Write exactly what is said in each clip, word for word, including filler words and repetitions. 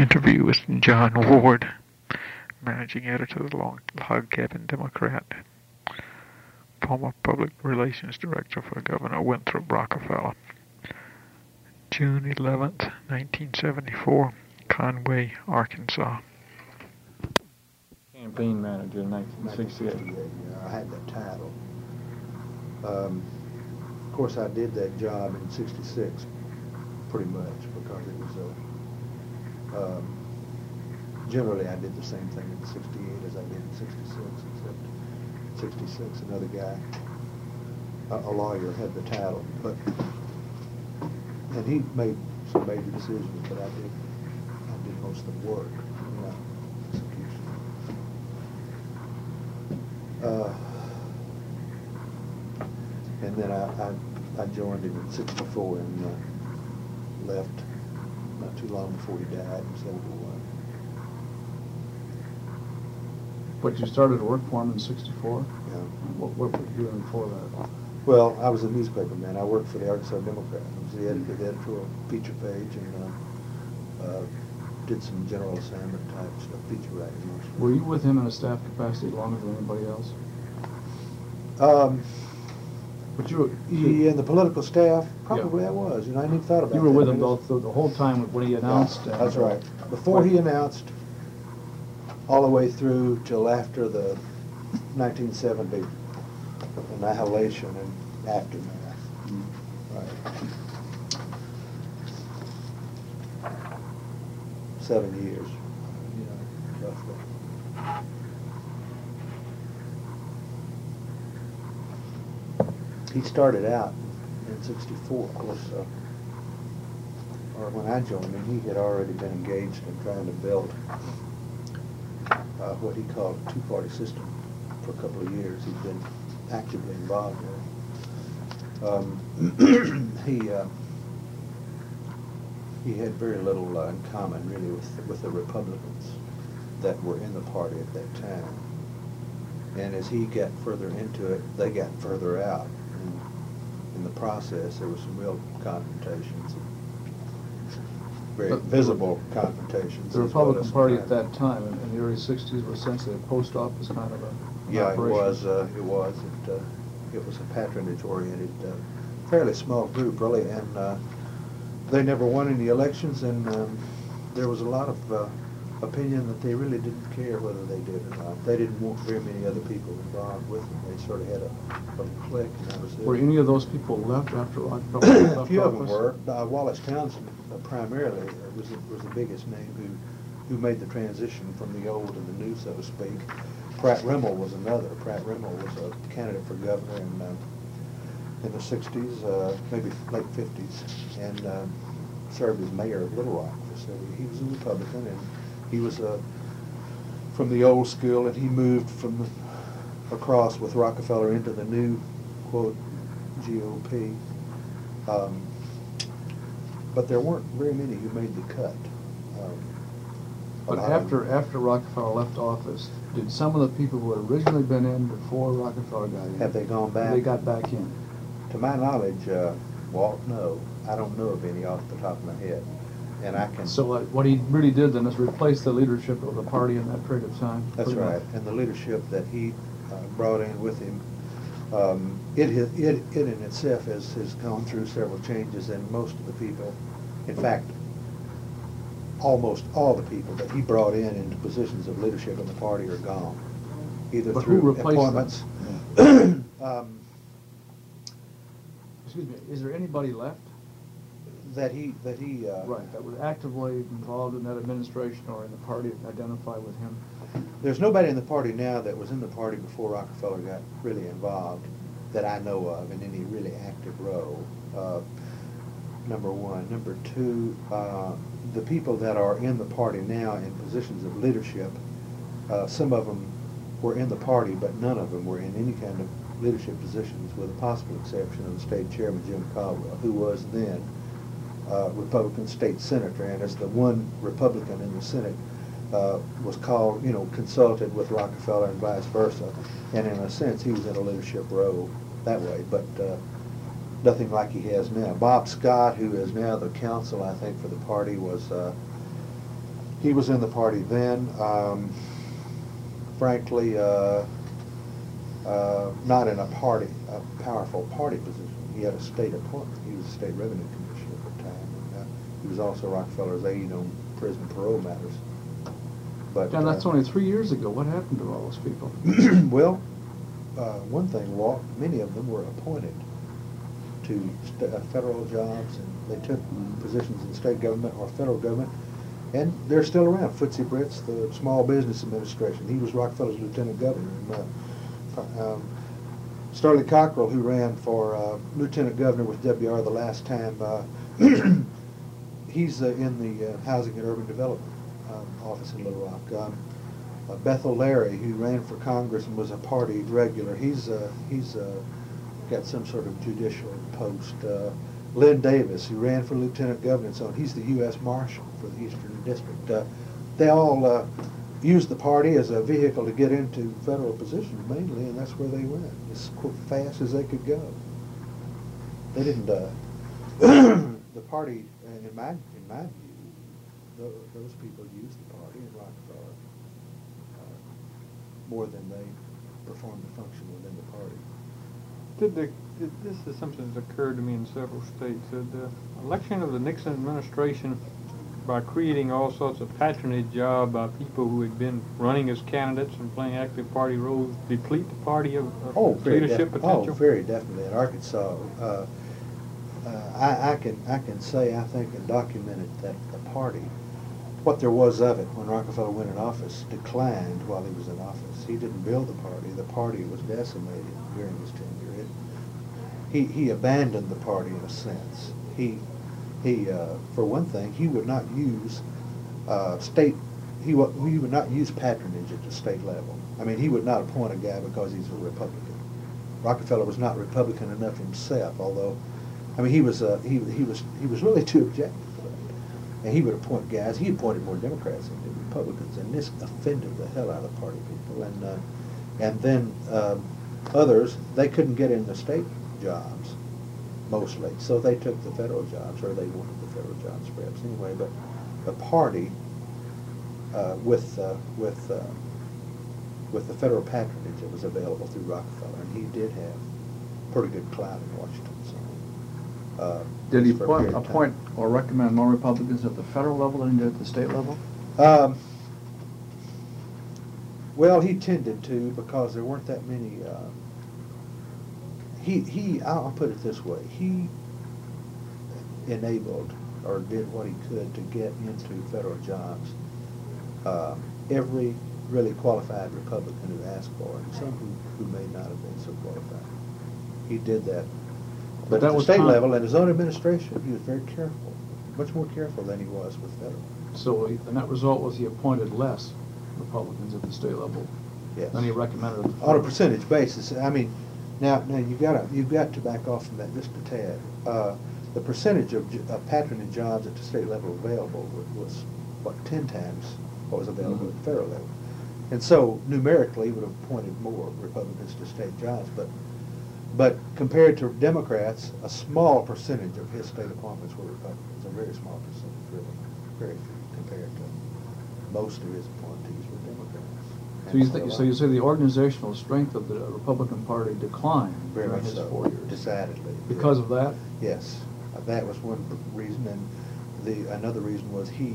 Interview with John Ward, managing editor of the Log Cabin Democrat, former public relations director for Governor Winthrop Rockefeller. June eleventh, nineteen seventy-four, Conway, Arkansas. Campaign manager in nineteen sixty-eight. Yeah, I had that title. Um, of course, I did that job in sixty-six, pretty much, because it was a. Um, generally, I did the same thing in sixty-eight as I did in sixty-six, except sixty-six, another guy, a, a lawyer, had the title, but and he made some major decisions, but I did, I did most of the work. You know, execution. Uh, and then I, I, I joined him in sixty-four and uh, left not too long before he died in seventy-one. But you started to work for him in sixty-four? Yeah. What, what were you doing before that? Well, I was a newspaper man. I worked for the Arkansas Democrat. I was the editor of the editorial feature page and uh, uh, did some general assignment type stuff, feature writing mostly. Were you with him in a staff capacity longer than anybody else? Um, But you were, he in the political staff, probably Yeah. I was. You know, I didn't even thought about you were that. with him I just- both the, the whole time when he announced. Yeah, and, that's right. Before he announced, all the way through till after the nineteen seventy annihilation and aftermath. Mm. Right. Seven years, you know, roughly. He started out in sixty-four, of course, uh, or when I joined him, he had already been engaged in trying to build uh, what he called a two-party system for a couple of years. He'd been actively involved in it. Um, he uh, he had very little uh, in common, really, with with the Republicans that were in the party at that time. And as he got further into it, they got further out. And in the process, there were some real confrontations, very But visible confrontations. The as well Republican as Party some at kind of- that time, in, in the early sixties, was essentially a post office kind of a Yeah, it operation. was. Uh, it was. It, uh, it was a patronage-oriented, uh, fairly small group, really, and uh, they never won any elections, and um, there was a lot of uh, opinion that they really didn't care whether they did or not. They didn't want very many other people involved with them. They sort of had a, a clique, and that was it. Were any of those people left after Rockefeller left A few of them office? were. Uh, Wallace Townsend, uh, primarily, uh, was the, was the biggest name who who made the transition from the old to the new, so to speak. Pratt Rimmel was another. Pratt Rimmel was a candidate for governor in uh, in the sixties, uh, maybe late fifties, and uh, served as mayor of Little Rock for several years. He was a Republican, and he was uh, from the old school, and he moved from the, across with Rockefeller into the new, quote, G O P. Um, but there weren't very many who made the cut. Um, But a lot of after them- after Rockefeller left office, did some of the people who had originally been in before Rockefeller got in, Have they gone back? they got back in? To my knowledge, uh, Walt, no. I don't know of any off the top of my head. And I can... So uh, what he really did then is replace the leadership of the party in that period of time. That's pretty right. much. And the leadership that he uh, brought in with him, um, it, has, it, it in itself has, has gone through several changes, and most of the people, in fact, almost all the people that he brought in into positions of leadership in the party are gone, either But who through replaced appointments. them? um, Excuse me, is there anybody left? that he that he uh, Right, that was actively involved in that administration or in the party that identified with him? There's nobody in the party now that was in the party before Rockefeller got really involved that I know of in any really active role. Uh, number one. Number two, uh, the people that are in the party now in positions of leadership, uh, some of them were in the party, but none of them were in any kind of leadership positions, with a possible exception of the state chairman, Jim Caldwell, who was then uh, Republican state senator, and as the one Republican in the Senate, uh, was called, you know, consulted with Rockefeller and vice versa, and in a sense he was in a leadership role that way, but uh, nothing like he has now. Bob Scott, who is now the counsel, I think, for the party, was uh, he was in the party then. Um, frankly, uh, uh, not in a party, a powerful party position. He had a state appointment. He was a state revenue commissioner at the time. And, uh, he was also Rockefeller's aide on prison parole matters. But And that's uh, only three years ago. What happened to all those people? well, uh, one thing, Walt, many of them were appointed to st- uh, federal jobs, and they took Mm. positions in state government or federal government, and they're still around. Footsy Britz, the Small Business Administration, he was Rockefeller's lieutenant governor. And, uh, um, Starley Cockrell, who ran for uh, lieutenant governor with W R the last time, uh, he's uh, in the uh, Housing and Urban Development um, office in Little Rock. Um, uh, Bethel Larry, who ran for Congress and was a party regular, he's uh, he's uh, got some sort of judicial post. Uh, Lynn Davis, who ran for lieutenant governor and so on, he's the U S Marshal for the Eastern District. Uh, they all uh, used the party as a vehicle to get into federal positions mainly, and that's where they went, as quick, fast as they could go. They didn't, uh, the party, uh, in my, in my view, those, those people used the party in Rockefeller uh, more than they performed the function within the party. Did the, did, this is something that's occurred to me in several states. Did the election of the Nixon administration, by creating all sorts of patronage job by people who had been running as candidates and playing active party roles, deplete the party of, of Oh, very leadership defi- potential? Oh, very definitely. In Arkansas, uh, uh, I, I can I can say I think and documented that the party, what there was of it when Rockefeller went in office, declined while he was in office. He didn't build the party. The party was decimated during his tenure. It, he he abandoned the party in a sense. He he uh, for one thing, he would not use uh, state. He would he would not use patronage at the state level. I mean, he would not appoint a guy because he's a Republican. Rockefeller was not Republican enough himself, although, I mean, he was uh, he he was he was really too objective for that. And he would appoint guys. He appointed more Democrats than he did Republicans, and this offended the hell out of party people. And uh, and then um, others, they couldn't get in the state jobs mostly, so they took the federal jobs, or they wanted the federal jobs perhaps anyway. But the party, uh, with uh, with uh, with the federal patronage that was available through Rockefeller, and he did have pretty good clout in Washington. So, uh, Did he for a appoint, period of time. appoint or recommend more Republicans at the federal level than he did at the state level? Um, well, he tended to, because there weren't that many. Uh, he he. I'll put it this way: he enabled or did what he could to get into federal jobs. Uh, every really qualified Republican who asked for it, and some who, who may not have been so qualified. He did that. But, But that at the was state con- level, in his own administration, he was very careful, much more careful than he was with federal. So he- the net result was he appointed less Republicans at the state level Yes. than he recommended. at the On a federal. percentage basis. I mean, now, now you gotta, you've got to back off from that just a tad. Uh, the percentage of, j- of patronage jobs at the state level available wa- was, what, ten times what was available at the federal level. And so numerically, he would have appointed more Republicans to state jobs, but but compared to Democrats, a small percentage of his state appointments were Republicans, a very small percentage, really, very few compared to most of his appointees were Democrats. So you And think, a so you lot- say the organizational strength of the Republican Party declined Very during much his so, four years? decidedly. Because of that? Yes, uh, that was one reason, and the another reason was he.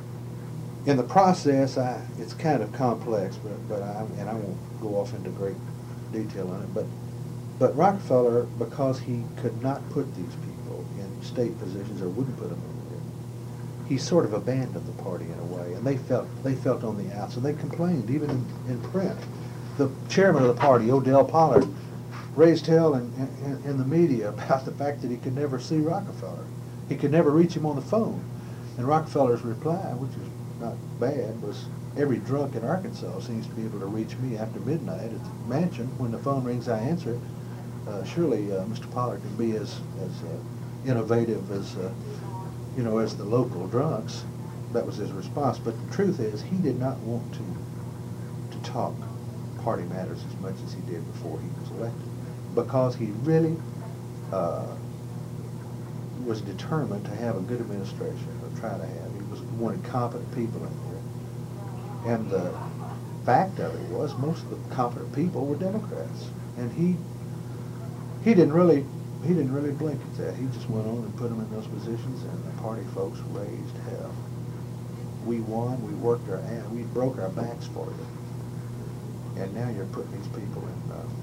In the process, I it's kind of complex, but but I and I won't go off into great detail on it, but but Rockefeller, because he could not put these people in state positions or wouldn't put them in there, he sort of abandoned the party in a way, and they felt they felt on the outs, and they complained even in, in print. The chairman of the party, Odell Pollard, raised hell in, in, in the media about the fact that he could never see Rockefeller. He could never reach him on the phone. And Rockefeller's reply, which is not bad, was every drunk in Arkansas seems to be able to reach me after midnight at the mansion. When the phone rings, I answer it. Uh, surely uh, Mister Pollard can be as, as uh, innovative as, uh, you know, as the local drunks. That was his response. But the truth is, he did not want to, to talk party matters as much as he did before he was elected, because he really uh, was determined to have a good administration, or try to have. He was wanted competent people in there. And the fact of it was most of the competent people were Democrats. And he he didn't really he didn't really blink at that. He just went on and put them in those positions, and the party folks raised hell. We won, we worked our ass, we broke our backs for you. And now you're putting these people in uh,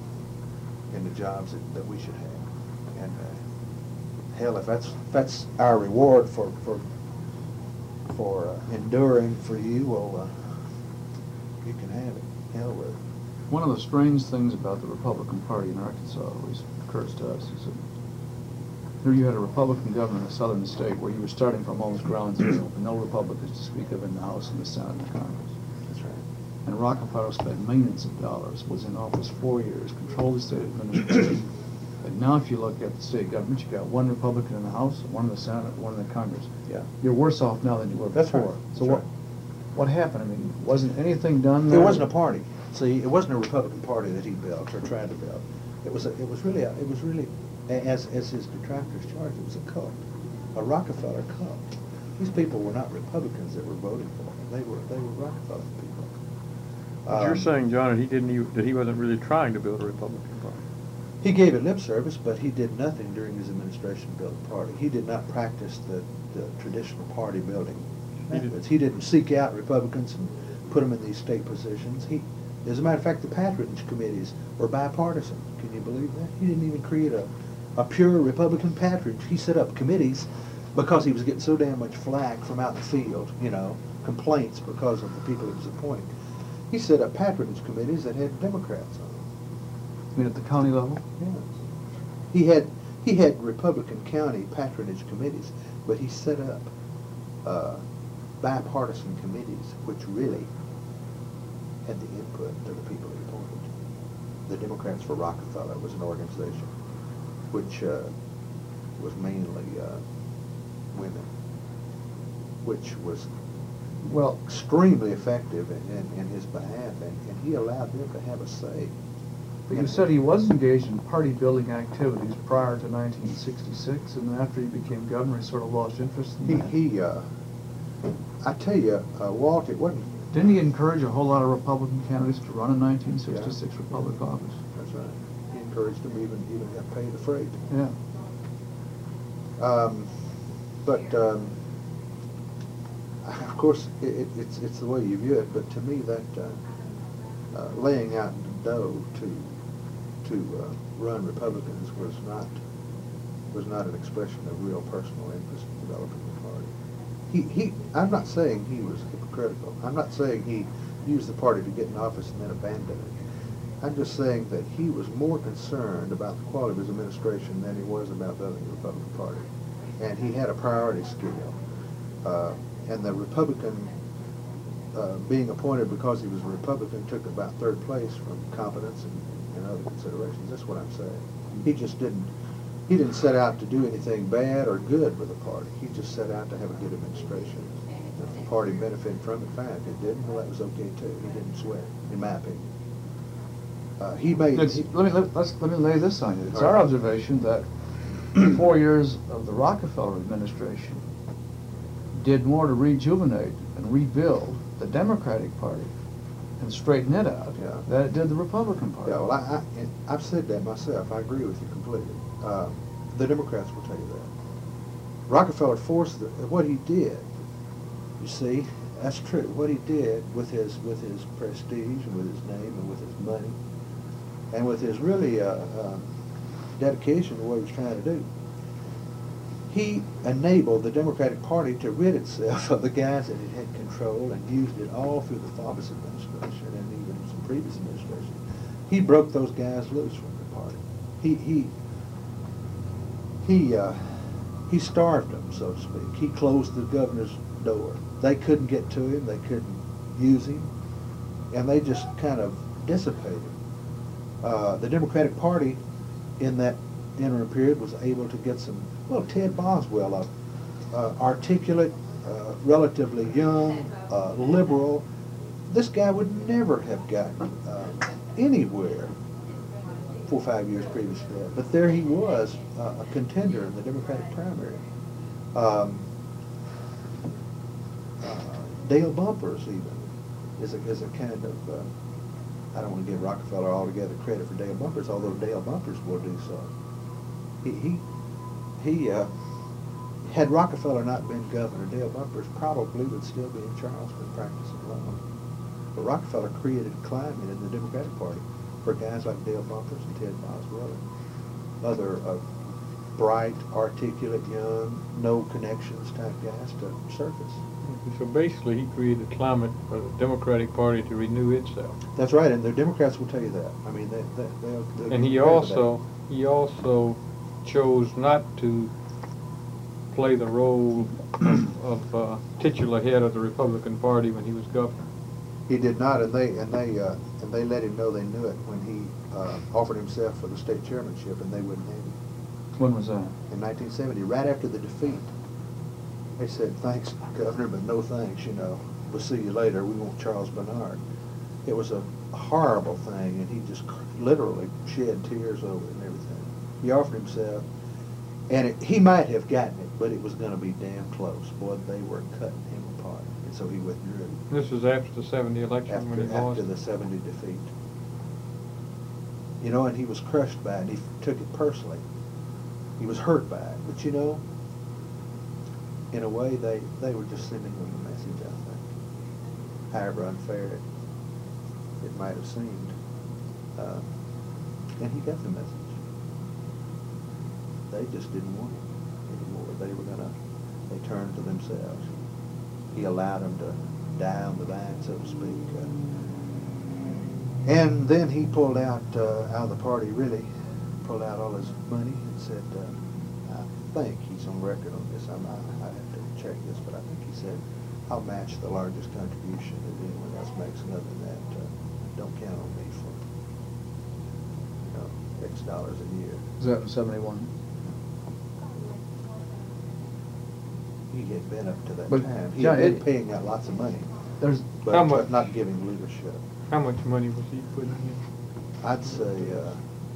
in the jobs that, that we should have. And uh, hell, if that's if that's our reward for for for uh, enduring for you, well, uh, you can have it. Hell with it. One of the strange things about the Republican Party in Arkansas, at least occurs to us, is that here you had a Republican governor in a southern state where you were starting from almost ground zero, with no Republicans to speak of in the House and the Senate and the Congress. That's right. And Rockefeller spent millions of dollars, was in office four years, controlled the state administration. And now if you look at the state government, you got one Republican in the House, one in the Senate, one in the Congress. Yeah. You're worse off now than you were That's before. right. So That's what right. what happened? I mean, wasn't anything done There there? wasn't a party. See, it wasn't a Republican Party that he built or tried to build. It was a, it was really a, it was really a- as as his detractors charged, it was a cult, a Rockefeller cult. These people were not Republicans that were voting for him. They were they were Rockefeller people. But you're Um, saying, John, that he didn't even, that he wasn't really trying to build a Republican Party. He gave it lip service, but he did nothing during his administration to build a party. He did not practice the, the traditional party building He did- methods. He didn't seek out Republicans and put them in these state positions. He, as a matter of fact, the patronage committees were bipartisan. Can you believe that? He didn't even create a, a pure Republican patronage. He set up committees because he was getting so damn much flack from out in the field, you know, complaints because of the people he was appointing. He set up patronage committees that had Democrats on them. I mean, at the county level? Yeah. He had he had Republican county patronage committees, but he set up uh, bipartisan committees, which really had the input of the people he appointed. The Democrats for Rockefeller was an organization which uh, was mainly uh, women, which was Well, extremely effective in, in, in his behalf, and, and he allowed them to have a say. but you said he was engaged in party-building activities prior to nineteen sixty-six, and then after he became governor, he sort of lost interest in He, that. he uh, I tell you, uh, Walt, it wasn't. Didn't he encourage a whole lot of Republican candidates to run in nineteen sixty-six Yeah. for public office? That's right. He encouraged them, even even got paid the freight. Yeah. Um, but um, of course, it, it, it's it's the way you view it. But to me, that uh, uh, laying out the dough to to uh, run Republicans was not was not an expression of real personal interest in developing the party. He he. I'm not saying he was hypocritical. I'm not saying he used the party to get in office and then abandoned it. I'm just saying that he was more concerned about the quality of his administration than he was about building the Republican Party. And he had a priority scale. Uh, and the Republican, uh, being appointed because he was a Republican, took about third place from competence and, and other considerations. That's what I'm saying. He just didn't, he didn't set out to do anything bad or good with the party. He just set out to have a good administration. If the party benefited from it, fine. If it didn't, well, that was okay too. He didn't sweat, in my opinion. Uh, he made. It's, He, let me let, let's, let me lay this on you. It's All our right. observation that the four years of the Rockefeller administration did more to rejuvenate and rebuild the Democratic Party and straighten it out Yeah. than it did the Republican Party. yeah, well, I, I, and I've said that myself. I agree with you completely. Uh, the Democrats will tell you that. Rockefeller forced the, what he did. You see, that's true. What he did with his with his prestige and with his name and with his money and with his really uh, uh, dedication to what he was trying to do, he enabled the Democratic Party to rid itself of the guys that it had control and used it all through the Faubus administration and even some previous administration. He broke those guys loose from the party. He he he uh, he starved them, so to speak. He closed the governor's door. They couldn't get to him. They couldn't use him, and they just kind of dissipated. Uh, the Democratic Party, in that interim period, was able to get some. Well, Ted Boswell, a uh, articulate, uh, relatively young, uh, liberal. This guy would never have gotten uh, anywhere four or five years previous to that. But there he was, uh, a contender in the Democratic primary. Um, Dale Bumpers even is a, is a kind of, uh, I don't want to give Rockefeller altogether credit for Dale Bumpers, although Dale Bumpers will do so. He, he, he uh, had Rockefeller not been governor, Dale Bumpers probably would still be in Charleston practicing law. But Rockefeller created a climate in the Democratic Party for guys like Dale Bumpers and Ted Boswell and other uh, bright, articulate, young, no connections type guys to surface. So basically, he created a climate for the Democratic Party to renew itself. That's right, and the Democrats will tell you that. I mean, they, they, they'll, they'll And give he you credit for also he also chose not to play the role of, of uh, titular head of the Republican Party when he was governor. that. He did not, and they and they uh, and they let him know they knew it when he uh, offered himself for the state chairmanship, and they wouldn't have him. When was that? In nineteen seventy, right after the defeat. They said, "Thanks, Governor, but no thanks, you know. We'll see you later. We want Charles Bernard." It was a horrible thing, and he just literally shed tears over it and everything. He offered himself, and it, he might have gotten it, but it was going to be damn close. Boy, they were cutting him apart, and so he withdrew. This was after the seventy election After, when he lost. after the seventy defeat. You know, and he was crushed by it, and he took it personally. He was hurt by it, but you know, in a way, they, they were just sending him a message, I think. However unfair it, it might have seemed. Uh, and he got the message. They just didn't want him anymore. They were going to, they turned to themselves. He allowed them to die on the vine, so to speak. Uh, and then he pulled out, uh, out of the party, really, pulled out all his money and said, uh, I think he's on record on this. I'm, I, I have to check this, but I think he said, I'll match the largest contribution that anyone else makes, and other than that, uh, don't count on me for, you know, X dollars a year. Was that in seventy-one? He had been up to that But, time. He yeah, had been it- paying out lots of money, There's, but, How but much? not giving leadership. How much money was he putting in? I'd say, uh,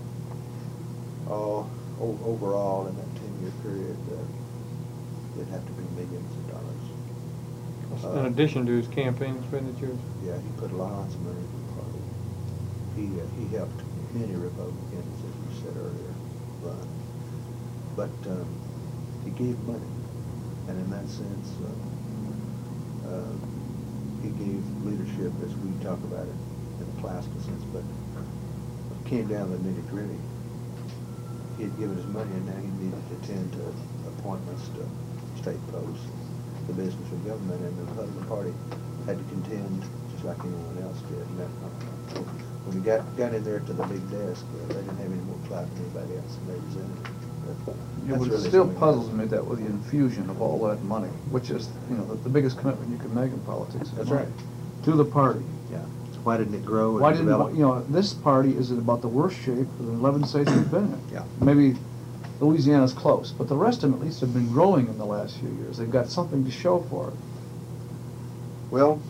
oh, o- overall in that ten-year period, uh, it'd have to be millions of dollars. In Uh, addition to his campaign expenditures? Yeah, he put lots of money into the party. He, uh, he helped many Republicans, as you said earlier, run. But um, he gave money, and in that sense, uh, uh, he gave leadership, as we talk about it, in a classical sense, but it came down to the nitty-gritty. He had given his money, and now he needed to attend to appointments to state posts, the business of government, and the Republican Party had to contend just like anyone else did. And that, uh, when we got got in there to the big desk, uh, they didn't have any more clout than anybody else, and they resented it. But it that's would really still something puzzles else. me that with the infusion of all that money, which is, you know, the, the biggest commitment you can make in politics. is That's money, right. To the party. Yeah. So why didn't it grow and Why didn't, develop? you know, this party is in about the worst shape of the eleven states we've been in. Yeah. Maybe Louisiana's close, but the rest of them at least have been growing in the last few years. They've got something to show for it. Well,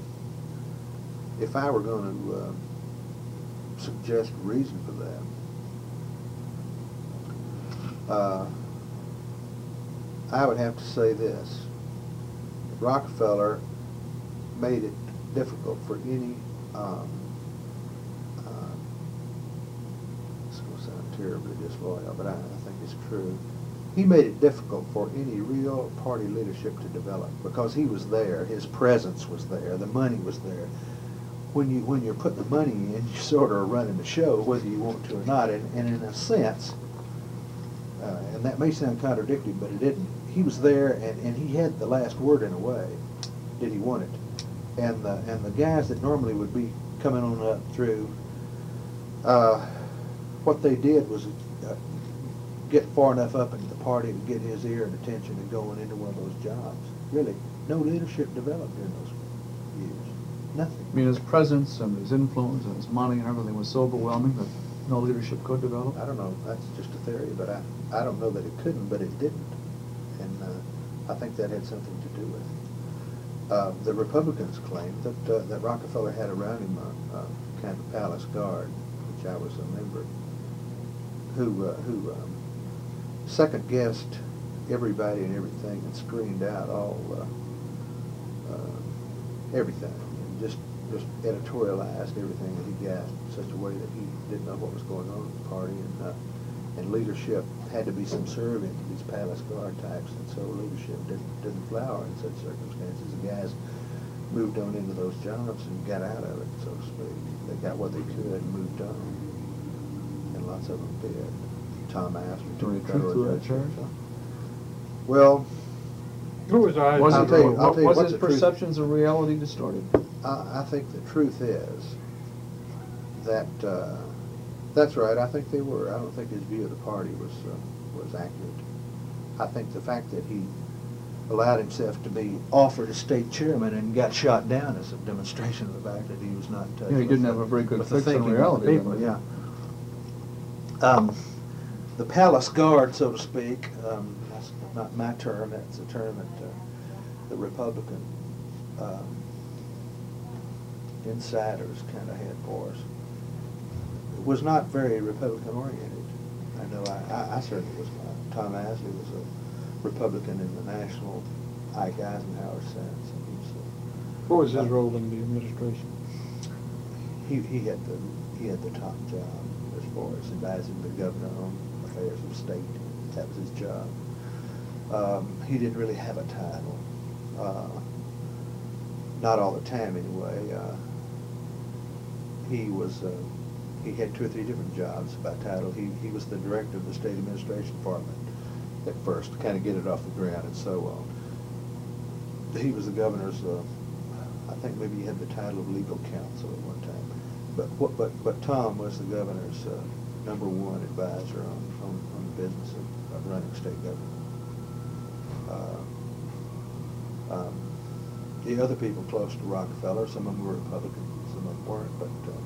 if I were going to uh, suggest a reason for that, uh, I would have to say this. Rockefeller made it difficult for any, um, uh, this will sound terribly disloyal, but I, I think it's true. He made it difficult for any real party leadership to develop because he was there, his presence was there, the money was there. When you when you're putting the money in, you sort of are running the show, whether you want to or not. And, and in a sense, uh, and that may sound contradictory, but it didn't. He was there, and, and he had the last word in a way. Did he want it? And the and the guys that normally would be coming on up through, uh, what they did was uh, get far enough up into the party to get his ear and attention and going into one of those jobs. Really, no leadership developed during those years. Nothing. I mean, his presence and his influence and his money and everything was so overwhelming that no leadership could develop. I don't know. That's just a theory, but I, I don't know that it couldn't, but it didn't. And uh, I think that had something to do with it. Uh, the Republicans claimed that uh, that Rockefeller had around him a, a kind of palace guard, which I was a member, who uh, who um, second guessed everybody and everything and screened out all uh, uh, everything, and just just editorialized everything that he got in such a way that he didn't know what was going on in the party, and uh, and leadership had to be subservient to these palace guard types, and so leadership didn't didn't flower in such circumstances. The guys moved on into those jobs and got out of it, so to speak. They got what they could and moved on, and lots of them did. Tom Astor, Do we truth to that church? Well, What was I? Was I'll it, tell you- I'll what tell you was what's his the truth. perceptions of reality distorted? I, I think the truth is that uh, that's right. I think they were. I don't think his view of the party was uh, was accurate. I think the fact that he allowed himself to be offered as state chairman and got shot down is a demonstration of the fact that he was not in touch Yeah, he with didn't the- have a very good with the fix on thinking of the reality, people, did he? yeah. Um, the palace guard, so to speak, um, that's not my term. That's a term that uh, the Republican um, insiders kind of had for us. It was not very Republican oriented. I know I, I, I certainly was not. Tom Asley was a Republican in the national Ike Eisenhower sense. And he was, uh, What was his role in the administration? he, he had the he had the top job as far as advising the governor on affairs of state. That was his job. Um, he didn't really have a title. Uh, not all the time, anyway. Uh, he was. Uh, he had two or three different jobs by title. He he was the director of the state administration department at first, to kind of get it off the ground and so on. He was the governor's. Uh, I think maybe he had the title of legal counsel at one time. But what, but but Tom was the governor's uh, number one advisor on, on, on the business of, of running state government. Uh, um, the other people close to Rockefeller, some of them were Republicans, some of them weren't. But uh,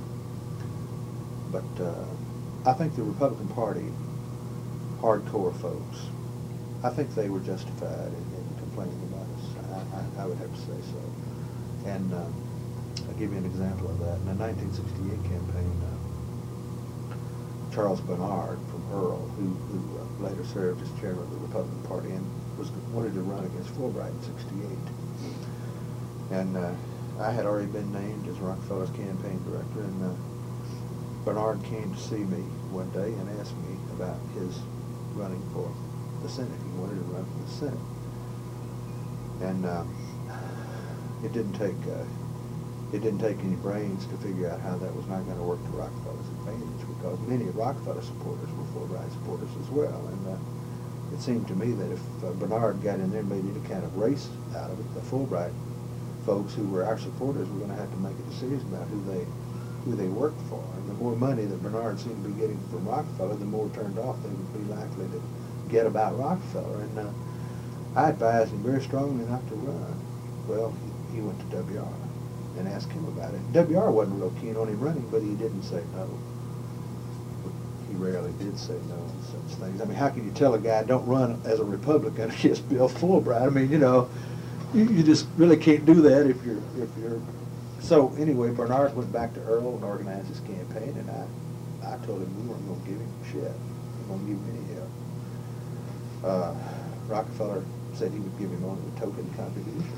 but uh, I think the Republican Party, hardcore folks, I think they were justified in, in complaining about us. I, I, I would have to say so. And um, I'll give you an example of that. In the nineteen sixty-eight campaign, uh, Charles Bernard from Earl, who, who uh, later served as chairman of the Republican Party and was wanted to run against Fulbright in sixty-eight. And uh, I had already been named as Rockefeller's campaign director, and uh, Bernard came to see me one day and asked me about his running for the Senate. He wanted to run for the Senate. And um, it didn't take uh, it didn't take any brains to figure out how that was not going to work to Rockefeller's advantage, because many of Rockefeller supporters were Fulbright supporters as well. And uh, it seemed to me that if uh, Bernard got in there and made any kind of race out of it, the Fulbright folks who were our supporters were going to have to make a decision about who they who they worked for. And the more money that Bernard seemed to be getting from Rockefeller, the more turned off they would be likely to get about Rockefeller. And uh, I advised him very strongly not to run. Well, he, he went to W R and asked him about it. W R wasn't real keen on him running, but he didn't say no. He rarely did say no on such things. I mean, how can you tell a guy don't run as a Republican against Bill Fulbright? I mean, you know, you, you just really can't do that if you're if you're. So anyway, Bernard went back to Earl and organized his campaign, and I, I told him we weren't going to give him shit. We weren't going to give him any help. Uh, Rockefeller said he would give him only a token contribution.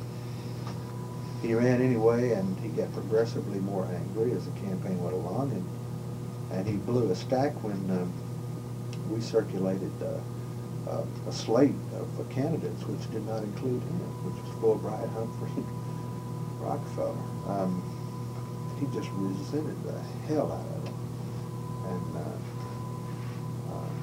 He ran anyway, and he got progressively more angry as the campaign went along, and and he blew a stack when um, we circulated uh, uh, a slate of uh, candidates which did not include him, which was Fulbright, Humphrey, Rockefeller. Um, he just resented the hell out of it. And uh, uh,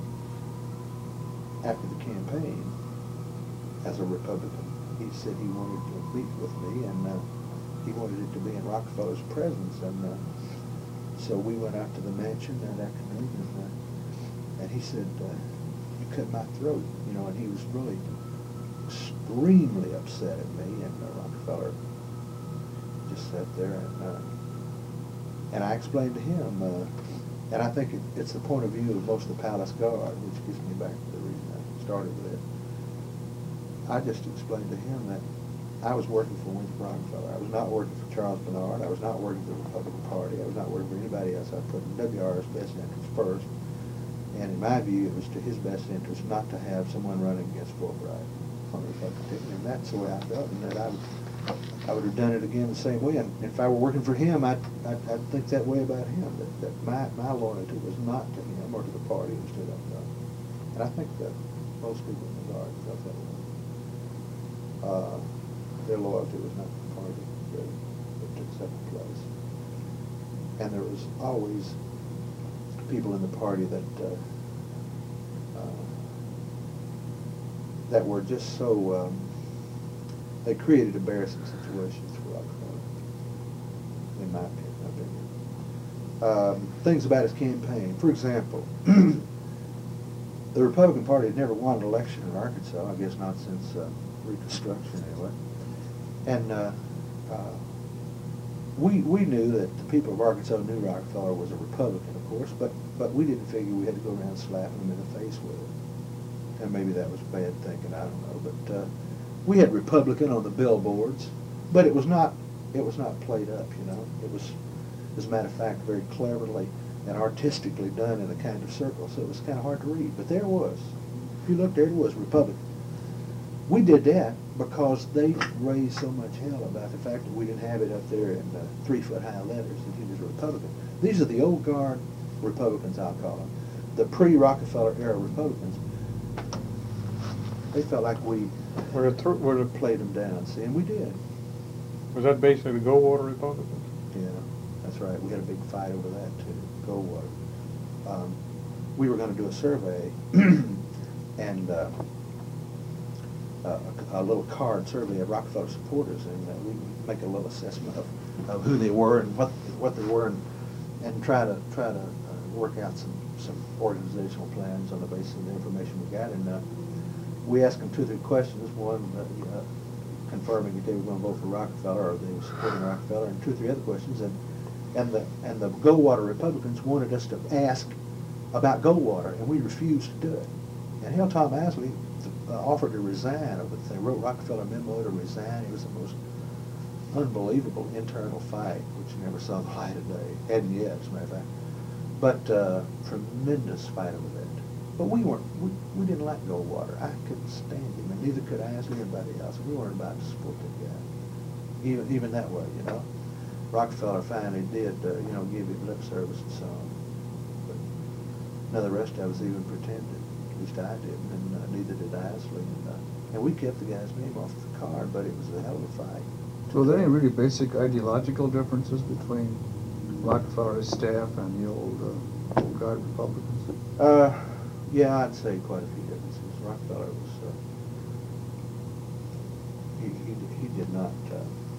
after the campaign, as a Republican, he said he wanted to meet with me, and uh, he wanted it to be in Rockefeller's presence. And uh, so we went out to the mansion that afternoon, and, uh, and he said, uh, "You cut my throat," you know, and he was really extremely upset at me. And uh, Rockefeller just sat there, and uh, and I explained to him, uh, and I think it, it's the point of view of most of the Palace Guard, which gets me back to the reason I started with it. I just explained to him that I was working for Winthrop Rockefeller. I was not working for Charles Bernard. I was not working for the Republican Party. I was not working for anybody else. I put W R's best interest first, and in my view, it was to his best interest not to have someone running against Fulbright on the Republican ticket, and that's the way I felt, and that I would I would have done it again the same way. And if I were working for him, I'd, I'd, I'd think that way about him, that, that my, my loyalty was not to him or to the party instead of God. And I think that most people in the Guard felt that way. Uh, their loyalty was not to the party, but it took second place. And there was always people in the party that uh, uh, that were just so, um, they created embarrassing situations for Rockefeller, in my opinion. Um, things about his campaign. For example, the Republican Party had never won an election in Arkansas, I guess not since uh, Reconstruction anyway. And uh, uh, we we knew that the people of Arkansas knew Rockefeller was a Republican, of course, but, but we didn't figure we had to go around slapping him in the face with it. And maybe that was bad thinking, I don't know. But uh, we had Republican on the billboards, but it was not it was not played up, you know. It was, as a matter of fact, very cleverly and artistically done in a kind of circle, so it was kind of hard to read. But there it was. If you looked there, it was Republican. We did that because they raised so much hell about the fact that we didn't have it up there in uh, three-foot-high letters that he was a Republican. These are the old guard Republicans, I'll call them. The pre-Rockefeller era Republicans. They felt like we Were the, th- were the, played them down, see, and we did. was that basically the Goldwater Republicans? Yeah, that's right. We had a big fight over that too, Goldwater. Um, we were going to do a survey, and uh, a, a little card survey of Rockefeller supporters, and uh, we make a little assessment of, of who they were and what what they were, and, and try to try to uh, work out some some organizational plans on the basis of the information we got. And uh, we asked them two or three questions. One, uh, uh, confirming that they were going to vote for Rockefeller or they were supporting Rockefeller, and two or three other questions. And and the and the Goldwater Republicans wanted us to ask about Goldwater, and we refused to do it. And hell, Tom Asley uh, offered to resign over the thing. Wrote Rockefeller a memo to resign. It was the most unbelievable internal fight, which never saw the light of day. Hadn't yet, as a matter of fact. But uh, tremendous fight over that. But we weren't. We, we didn't like Goldwater. I couldn't stand him, and neither could Asley or anybody else. We weren't about to support that guy, even even that way, you know. Rockefeller finally did, uh, you know, give him lip service and so on. But none of the rest of us even pretended. At least I didn't, and uh, neither did Asley. And, uh, and we kept the guy's name off the card, but it was a hell of a fight. So were there any really basic ideological differences between Rockefeller's staff and the old, uh, old guard Republicans? Uh, yeah, I'd say quite a few differences. Rockefeller was, uh, he, he, he did not, uh,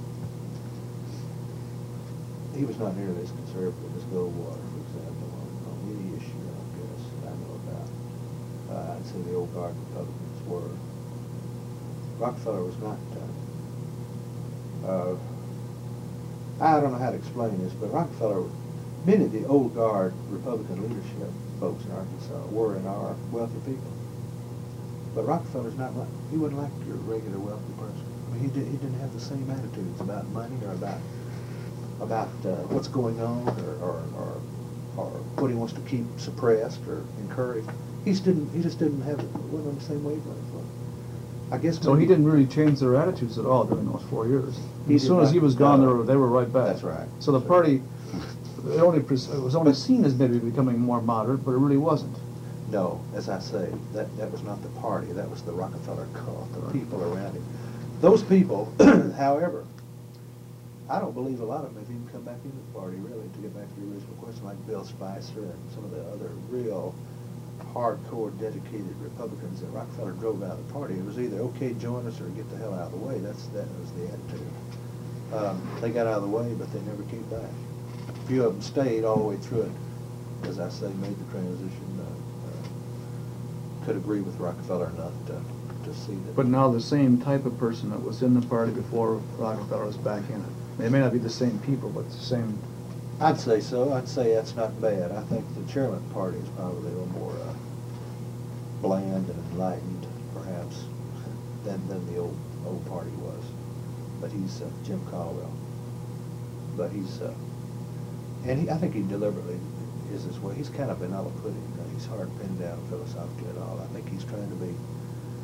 he was not nearly as conservative as Goldwater, for example, on, on any issue, I guess, that I know about. Uh, I'd say the old guard Republicans were. Rockefeller was not, uh, uh, I don't know how to explain this, but Rockefeller, many of the old guard Republican leadership folks in Arkansas were in our wealthy people. But Rockefeller's not like, he wasn't like your regular wealthy person. I mean, he, did, he didn't have the same attitudes about money or about about uh, what's going on or, or, or, or what he wants to keep suppressed or encourage. He just didn't, he just didn't have, wasn't on the same wavelength. I guess So he didn't really change their attitudes at all during those four years. He As did soon as not, he was gone, no. they were, they were right back. That's right. So the That's party, it, only, pres- it was only seen as maybe becoming more moderate, but it really wasn't. No, as I say, that, that was not the party. That was the Rockefeller cult, the people around him. Those people, however, I don't believe a lot of them have even come back into the party, really, to get back to the original question, like Bill Spicer and some of the other real hardcore, dedicated Republicans that Rockefeller drove out of the party. It was either, okay, join us or get the hell out of the way. That's, that was the attitude. Um, they got out of the way, but they never came back. A few of them stayed all the way through it, as I say, made the transition, uh, uh, could agree with Rockefeller enough to, to see that. But now the same type of person that was in the party before Rockefeller was back in it. They may not be the same people, but it's the same. I'd say so. I'd say that's not bad. I think the chairman party is probably a little more uh, bland and enlightened, perhaps, than, than the old old party was. But he's uh, Jim Caldwell. But he's, uh, and he, I think he deliberately is this way. He's kind of vanilla pudding. Uh, he's hard pinned down philosophically at all. I think he's trying to be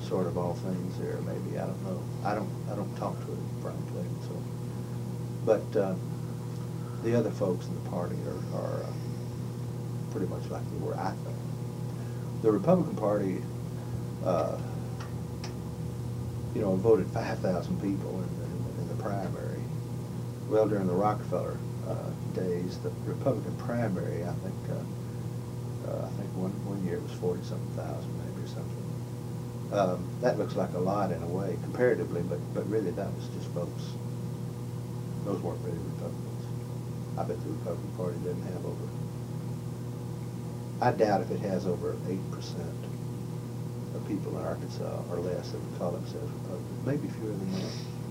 sort of all things there, maybe, I don't know. I don't, I don't talk to it, frankly, so. But, uh, the other folks in the party are, are uh, pretty much like they were, I think. The Republican Party, uh, you know, voted five thousand people in the, in the primary. Well, during the Rockefeller uh, days, the Republican primary, I think, uh, uh, I think one one year it was forty-something thousand, maybe or something. Um, that looks like a lot in a way, comparatively, but but really that was just votes. Those weren't really Republicans. I bet the Republican Party didn't have over. I doubt if it has over eight percent of people in Arkansas or less that would call themselves Republicans. Maybe fewer than that.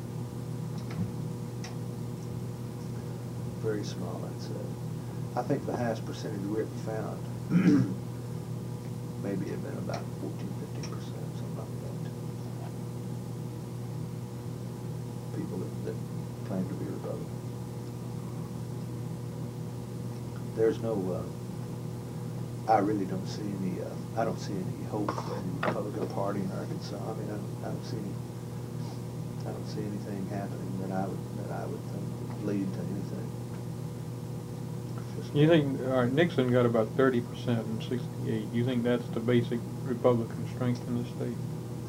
Very small, I'd say. I think the highest percentage we ever found maybe had been about fourteen, fifteen percent, something like that. People that, that claim to be Republican. There's no, uh, I really don't see any, uh, I don't see any hope for any Republican Party in Arkansas. I mean, I don't, I don't see any, I don't see anything happening that I would, that I would think would lead to anything. You think, all right, Nixon got about thirty percent in sixty-eight. You think that's the basic Republican strength in the state?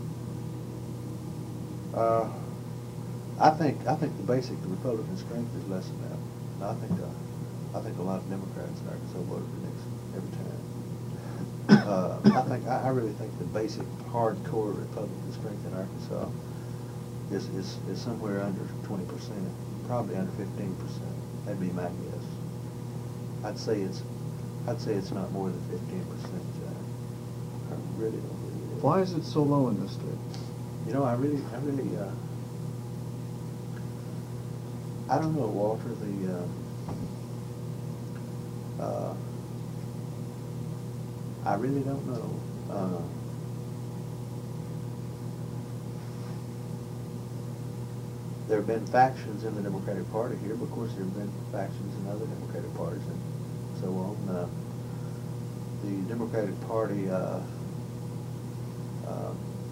Uh, I think I think the basic the Republican strength is less than that. And I think uh, I think a lot of Democrats in Arkansas voted for Nixon every time. uh, I think I, I really think the basic hardcore Republican strength in Arkansas is is, is somewhere under twenty percent, probably under fifteen percent. That'd be my guess. I'd say it's, I'd say it's not more than fifteen percent, Jack. I really don't believe it. Why is it so low in this state? You know, I really, I really, uh, I don't know, Walter. The, uh, uh, I really don't know. Uh, there have been factions in the Democratic Party here, but of course there have been factions in other Democratic parties and so on. Uh, the Democratic Party uh, uh,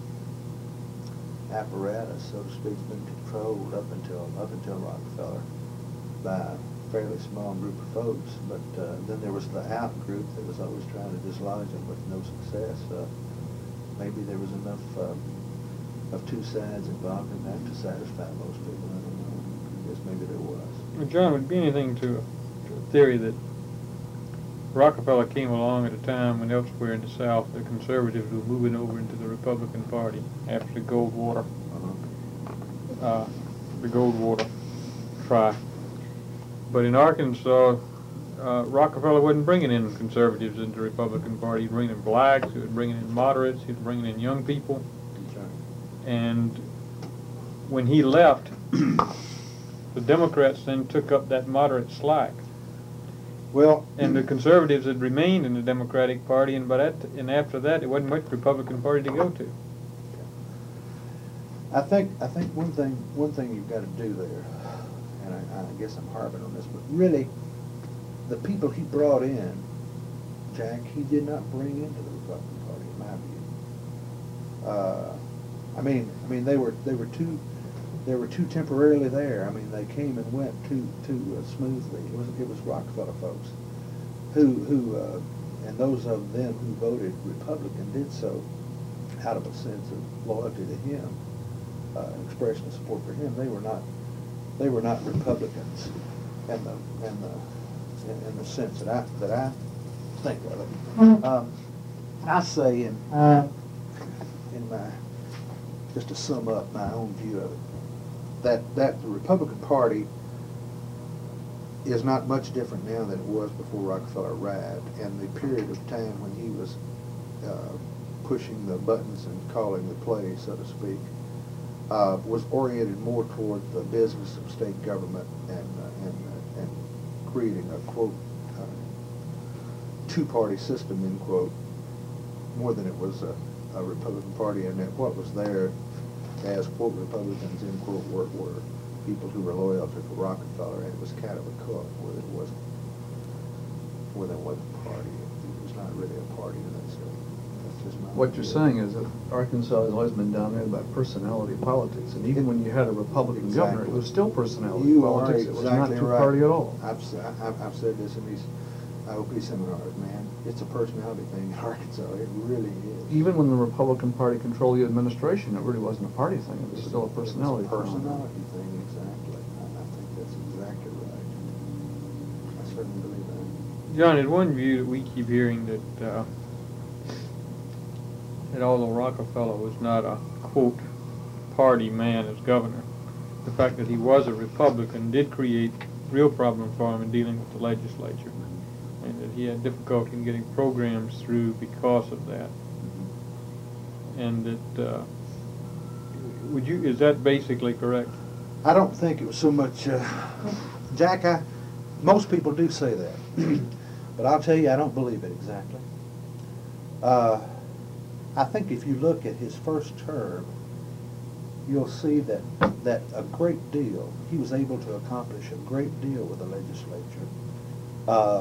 apparatus, so to speak, has been controlled up until up until Rockefeller by a fairly small group of folks. But uh, then there was the out group that was always trying to dislodge them with no success. Uh, maybe there was enough Uh, of two sides involved in that to satisfy most people. I don't know. I guess maybe there was. Well, John, would be anything to a, to a theory that Rockefeller came along at a time when elsewhere in the South the conservatives were moving over into the Republican Party after the Goldwater, Uh-huh. uh, the Goldwater try. But in Arkansas, uh, Rockefeller wasn't bringing in conservatives into the Republican Party. He was bringing in blacks. He was bringing in moderates. He was bringing in young people. And when he left, the Democrats then took up that moderate slack. Well, And the conservatives had remained in the Democratic Party, and by that, and after that, it wasn't much Republican Party to go to. I think I think one thing one thing you've got to do there, and I, I guess I'm harping on this, but really, the people he brought in, Jack, he did not bring into the Republican Party, in my view. Uh, I mean, I mean, they were they were too they were too temporarily there. I mean, they came and went too too uh, smoothly. It was it was Rockefeller folks who who uh, and those of them who voted Republican did so out of a sense of loyalty to him, uh, expression of support for him. They were not they were not Republicans in the in the in, in the sense that I that I think of it. Um, I say in in my just to sum up my own view of it, that, that the Republican Party is not much different now than it was before Rockefeller arrived, and the period of time when he was uh, pushing the buttons and calling the play, so to speak, uh, was oriented more toward the business of state government and, uh, and, uh, and creating a, quote, uh, two-party system, end quote, more than it was a, a Republican Party, and that what was there as, quote, Republicans, end quote, were, were people who were loyal to Rockefeller, and it was kind of a cult more than it wasn't, more than it wasn't a party. It was not really a party in that sense. just my What you're idea. saying is that Arkansas has always been dominated by personality politics, and even when you had a Republican governor, it Exactly. was still personality You politics. are It was exactly not right. two-party at all. I've, s- I've, I've said this in these I O P seminars, man. It's a personality thing in Arkansas. It really is. Even when the Republican Party controlled the administration, it really wasn't a party thing. It was still a personality It's a phenomenon. personality thing, exactly. I, I think that's exactly right. I certainly believe that. John, it's one view that we keep hearing that uh, that although Rockefeller was not a, quote, party man as governor, the fact that he was a Republican did create real problem for him in dealing with the legislature, and that he had difficulty in getting programs through because of that. And that, uh, would you, is that basically correct? I don't think it was so much, uh, Jack, I, most people do say that. But I'll tell you, I don't believe it exactly. Uh, I think if you look at his first term, you'll see that, that a great deal, he was able to accomplish a great deal with the legislature, uh,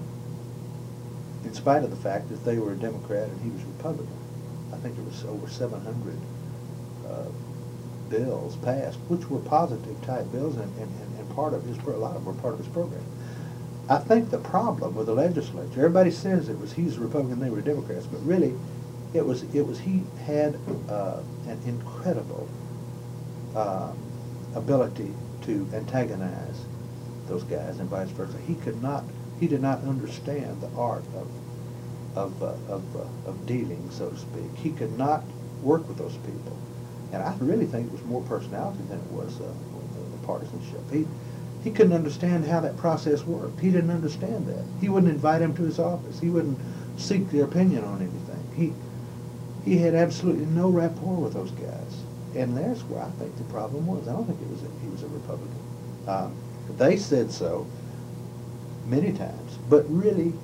in spite of the fact that they were a Democrat and he was Republican. I think it was over seven hundred uh, bills passed, which were positive type bills, and, and, and, and part of his, pro- a lot of them were part of his program. I think the problem with the legislature, everybody says it was he's a Republican, they were Democrats, but really, it was it was he had uh, an incredible uh, ability to antagonize those guys and vice versa. He could not, he did not understand the art of of uh, of, uh, of dealing, so to speak. He could not work with those people, and I really think it was more personality than it was uh, the, the partisanship. He he couldn't understand how that process worked. He didn't understand that. He wouldn't invite him to his office. He wouldn't seek their opinion on anything. He he had absolutely no rapport with those guys, and there's where I think the problem was. I don't think it was a, he was a Republican. Um, they said so many times, but really,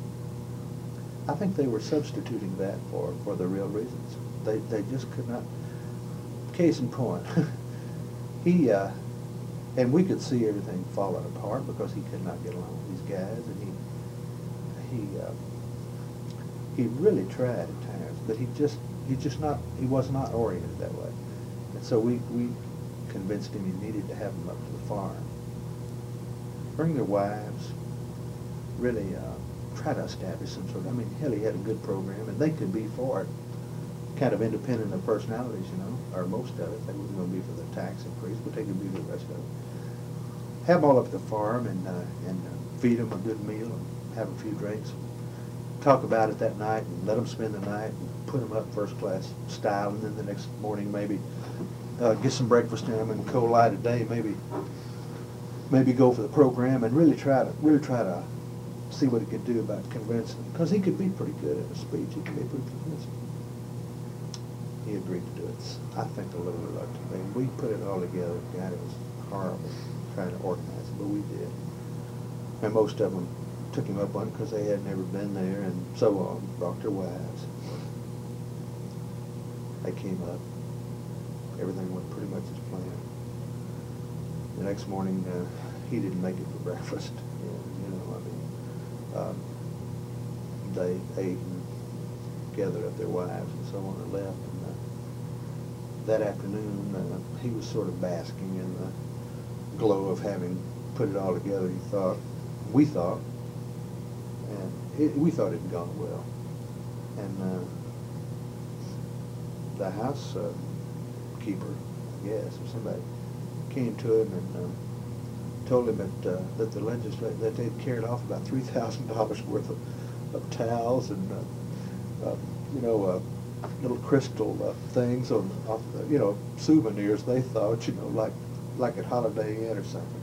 I think they were substituting that for, for the real reasons. They they just could not. Case in point, he uh, and we could see everything falling apart because he could not get along with these guys, and he he uh, he really tried at times, but he just he just not he was not oriented that way, and so we we convinced him he needed to have them up to the farm, bring their wives, really uh, try to establish some sort of. I mean, hell, he had a good program, and they could be for it, kind of independent of personalities, you know, or most of it. They wasn't going to be for the tax increase, but they could be for the rest of it. Have them all up at the farm and uh, and uh, feed them a good meal and have a few drinks. Talk about it that night and let them spend the night and put them up first class style, and then the next morning maybe uh, get some breakfast in them, and cold light of day maybe maybe go for the program and really try to really try to see what he could do about convincing, because he could be pretty good at a speech. He could be pretty convincing. He agreed to do it. I think a little reluctantly. And we put it all together. God, it was horrible trying to organize it, but we did. And most of them took him up on it because they had never been there, and so on. Brought their wives. They came up. Everything went pretty much as planned. The next morning, uh, he didn't make it for breakfast. And, you know, I mean, um, they ate and gathered up their wives and so on and left. And uh, that afternoon, uh, he was sort of basking in the glow of having put it all together. He thought, we thought, and it, we thought it had gone well. And uh, the house uh, keeper, I guess, or somebody, came to him and um, told him that uh, that the legislature that they'd carried off about three thousand dollars worth of, of towels and uh, uh, you know uh, little crystal uh, things on, off the, you know souvenirs. They thought, you know like like at Holiday Inn or something.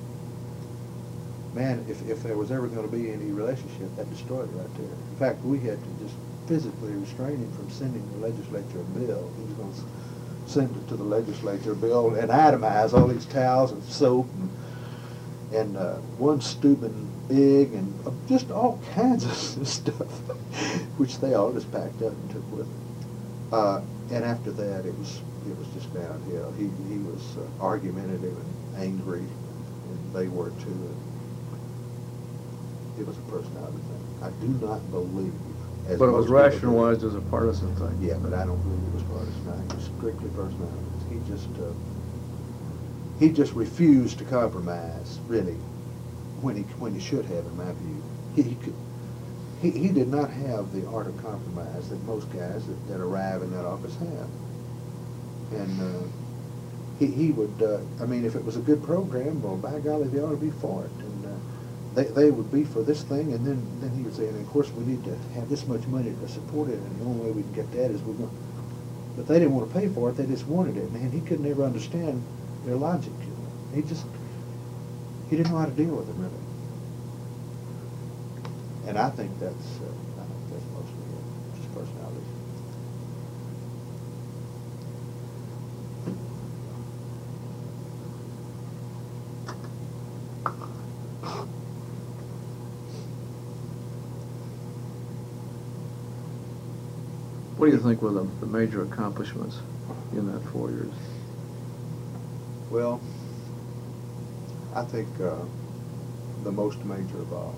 Man, if if there was ever going to be any relationship, that destroyed it right there. In fact, we had to just physically restrain him from sending the legislature a bill. He was going to send it to the legislature bill and itemize all these towels and soap and, and uh, one stupid egg and uh, just all kinds of stuff, which they all just packed up and took with them. Uh, and after that, it was it was just downhill. He he was uh, argumentative and angry, and they were too. It was a personality thing. I do not believe as But it was most people do. rationalized as a partisan thing. Yeah, but I don't believe it was partisan. I think it was strictly personalities. He just, uh, he just refused to compromise, really, when he when he should have, in my view. He he, could, he, he did not have the art of compromise that most guys that, that arrive in that office have. And uh, he he would, uh, I mean, if it was a good program, well, by golly, they ought to be for it. And uh, they they would be for this thing, and then then he would say, and of course we need to have this much money to support it, and the only way we can get that is we're going. But they didn't want to pay for it; they just wanted it, and he could never understand their logic. You know? He just he didn't know how to deal with it really. And I think that's uh, I think that's mostly it, just personality. What do you think were the, the major accomplishments in that four years? Well, I think uh, the most major of all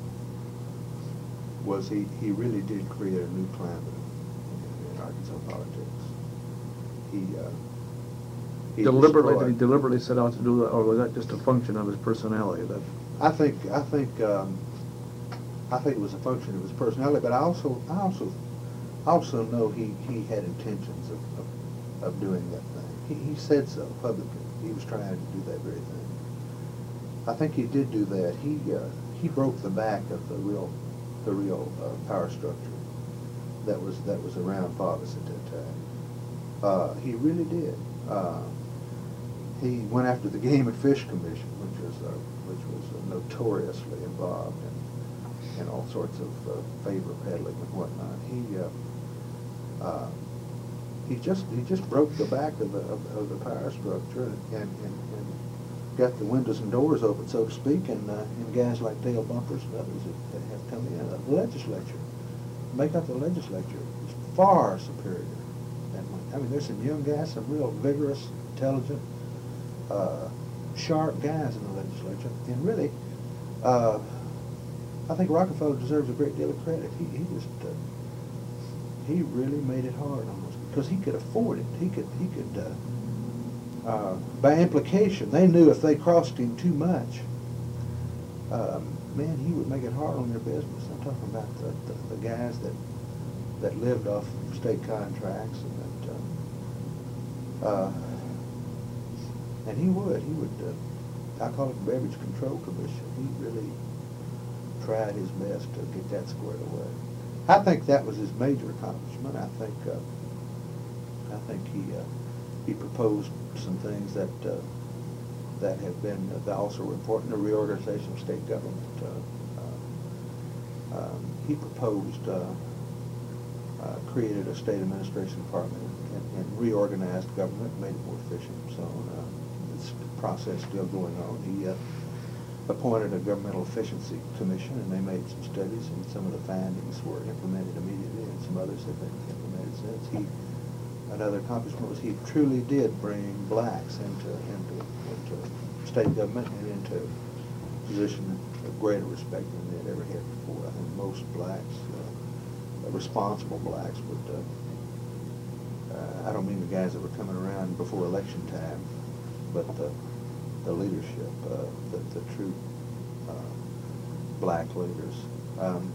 was he, he really did create a new climate in, in Arkansas politics. He, uh, he Deliberately, did destroyed- he deliberately set out to do that, or was that just a function of his personality? That I think I think um, I think it was a function of his personality, but I also I also I also know he, he had intentions of, of, of doing that thing. He, he said so publicly. He was trying to do that very thing. I think he did do that. He uh, he broke the back of the real the real uh, power structure that was that was around Faubus at that time. Uh, he really did. Uh, he went after the Game and Fish Commission, which was uh, which was uh, notoriously involved in, in all sorts of uh, favor peddling and whatnot. He uh, uh, he just he just broke the back of the of, of the power structure and, and, and, and got the windows and doors open, so to speak, and uh, and guys like Dale Bumpers and others that, that have come in. Uh, the legislature, make up the legislature, is far superior than when, I mean, there's some young guys, some real vigorous, intelligent, uh, sharp guys in the legislature, and really, uh, I think Rockefeller deserves a great deal of credit. He he just uh, he really made it hard on us because he could afford it. He could he could. Uh, Uh, by implication, they knew if they crossed him too much, um, man, he would make it hard on their business. I'm talking about the, the, the guys that that lived off state contracts, and that, uh, uh, and he would, he would. Uh, I call it the Beverage Control Commission. He really tried his best to get that squared away. I think that was his major accomplishment. I think, uh, I think he uh, he proposed some things that uh, that have been uh, that also important. The reorganization of state government. Uh, uh, um, he proposed, uh, uh, created a state administration department and, and reorganized government, made it more efficient. So uh, this process still going on. He uh, appointed a governmental efficiency commission, and they made some studies, and some of the findings were implemented immediately, and some others have been implemented since. He Another accomplishment was he truly did bring blacks into into, into state government and into a position of greater respect than they had ever had before. I think most blacks, uh, responsible blacks, would. Uh, uh, I don't mean the guys that were coming around before election time, but the the leadership, uh, the the true uh, black leaders. Um,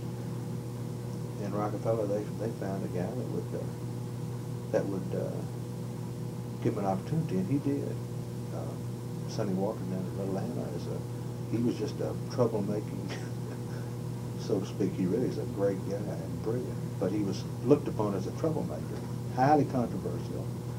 in Rockefeller, they they found a guy that would. Uh, that would uh, give him an opportunity, and he did. Uh, Sonny Walker down in Atlanta, is a, he was just a troublemaking, so to speak. He really is a great guy and brilliant, but he was looked upon as a troublemaker, highly controversial.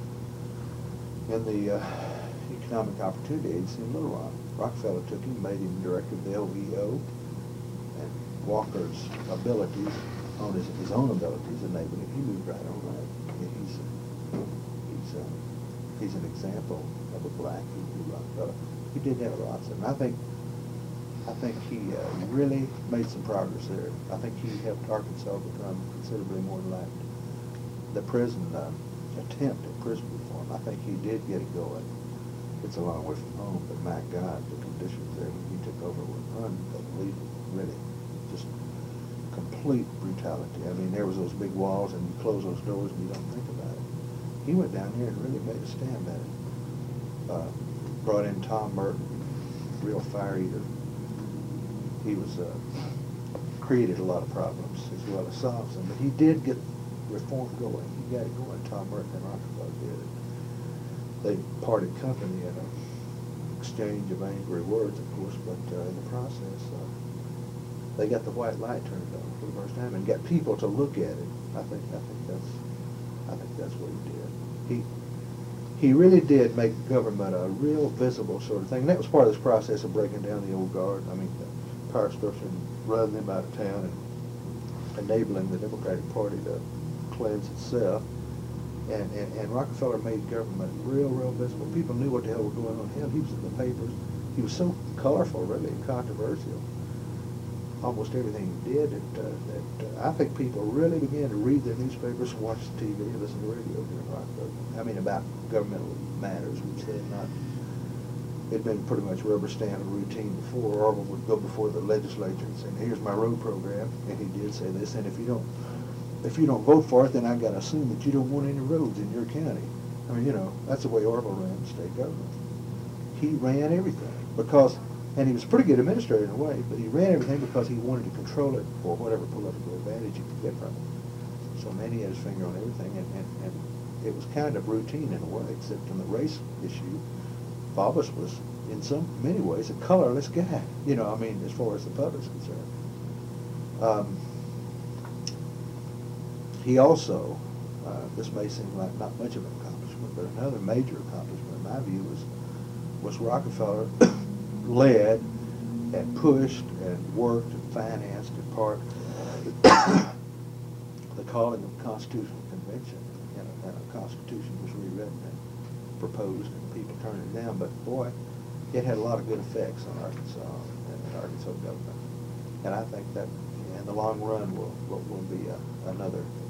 In the uh, Economic Opportunity Agency in Little Rock, Rockefeller took him, made him director of the O E O, and Walker's abilities, on his, his own abilities, enabled him. He moved right on right. He's he's uh, he's an example of a black who Rockefeller. He did have lots of them. I think I think he uh, really made some progress there. I think he helped Arkansas become considerably more enlightened. The prison uh, attempt at prison reform, I think he did get it going. It's a long way from home, but my God, the conditions there when he took over were unbelievable. Really, just complete brutality. I mean, there was those big walls, and you close those doors and you don't think about it. He went down here and really made a stand at it. Uh, brought in Tom Merton, real fire eater. He was uh, created a lot of problems as well as solved some, but he did get reform going. He got it going. Tom Merton and Rockefeller did it. They parted company in an exchange of angry words, of course, but uh, in the process, uh, they got the white light turned on for the first time and got people to look at it. I think, I think that's, I think that's what he did. He, he really did make government a real visible sort of thing, and that was part of this process of breaking down the old guard. I mean, the power structure, and running them out of town, and enabling the Democratic Party to cleanse itself. And, and, and Rockefeller made government real, real visible. People knew what the hell was going on. Hell, he was in the papers. He was so colorful, really, and controversial. Almost everything he did, that, uh, that uh, I think people really began to read their newspapers, watch the T V, and listen to radio during Rockefeller. I mean, about governmental matters, which they had not, it had been pretty much rubber stamp routine before. Orville would go before the legislature and say, here's my road program, and he did say this, and if you don't If you don't vote for it, then I've got to assume that you don't want any roads in your county. I mean, you know, that's the way Orville ran the state government. He ran everything because, and he was a pretty good administrator in a way, but he ran everything because he wanted to control it for whatever political advantage he could get from it. So man, he had his finger on everything, and, and, and it was kind of routine in a way, except in the race issue. Faubus was, in some many ways, a colorless guy, you know, I mean, as far as the public's concerned. Um, He also, uh, this may seem like not much of an accomplishment, but another major accomplishment, in my view, was, was Rockefeller led and pushed and worked and financed in part the calling of the Constitutional Convention. And a, and a Constitution was rewritten and proposed, and people turned it down. But boy, it had a lot of good effects on Arkansas and the Arkansas government. And I think that in the long run will will, will be a, another